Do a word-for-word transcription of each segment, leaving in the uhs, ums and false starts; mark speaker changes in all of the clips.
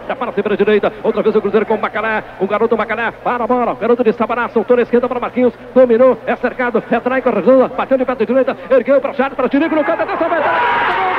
Speaker 1: já para a cima da direita, outra vez o Cruzeiro com o Macané, o garoto Macané, para a bola, o garoto de Sabará, soltou na esquerda para Marquinhos, dominou, é cercado, é trai, corrigando, bateu de pé da direita, ergueu para Chad, para Tirico, no canto, atenção, vai dar!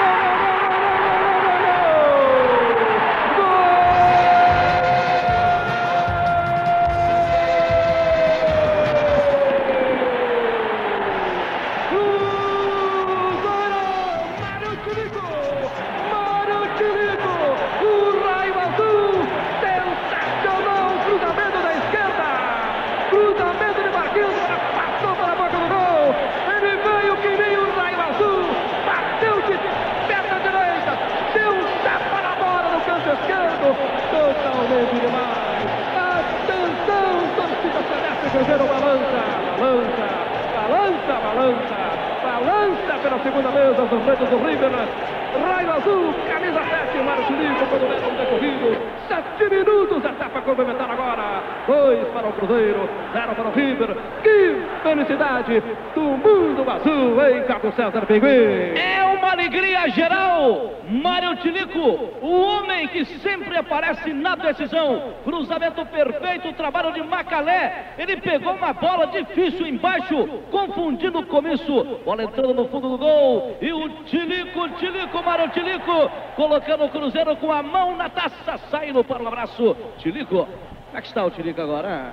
Speaker 2: Cruzamento de Marquinhos, passou para a boca do gol. Ele veio que nem um raio azul. Bateu de perna direita. Deu um tapa na bola no canto esquerdo. Totalmente demais. Atenção, torcida celeste, Cruzeiro balança, balança, balança, balança. Balança pela segunda vez as ofertas do River. Raio azul, camisa sete, Mário Tirico, quando leva um decorrido. Sete minutos, etapa complementar agora. Dois para o Cruzeiro, zero para o River. Que felicidade do mundo azul, hein, Cabo César Pinguim?
Speaker 3: É uma alegria geral. Mário Tirico, o homem que sempre aparece na decisão. Cruzamento perfeito, trabalho de Macalé. Ele pegou uma bola difícil embaixo, confundindo o começo. Bola entrando no fundo do gol. E o Tirico, Tirico, Mário Tirico, colocando o Cruzeiro com a mão na taça, saindo para o abraço. Tirico, como é que está o Tirico agora?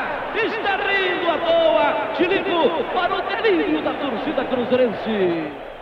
Speaker 3: Está rindo à toa, Tirico, para o delírio da torcida cruzeirense.